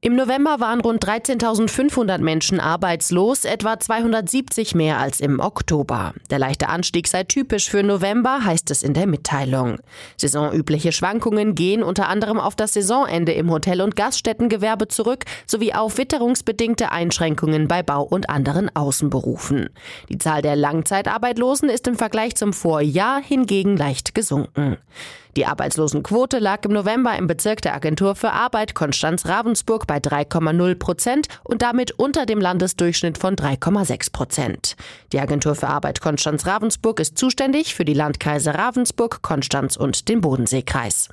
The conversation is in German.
Im November waren rund 13.500 Menschen arbeitslos, etwa 270 mehr als im Oktober. Der leichte Anstieg sei typisch für November, heißt es in der Mitteilung. Saisonübliche Schwankungen gehen unter anderem auf das Saisonende im Hotel- und Gaststättengewerbe zurück, sowie auf witterungsbedingte Einschränkungen bei Bau- und anderen Außenberufen. Die Zahl der Langzeitarbeitslosen ist im Vergleich zum Vorjahr hingegen leicht gesunken. Die Arbeitslosenquote lag im November im Bezirk der Agentur für Arbeit Konstanz-Ravensburg bei 3,0% und damit unter dem Landesdurchschnitt von 3,6%. Die Agentur für Arbeit Konstanz-Ravensburg ist zuständig für die Landkreise Ravensburg, Konstanz und den Bodenseekreis.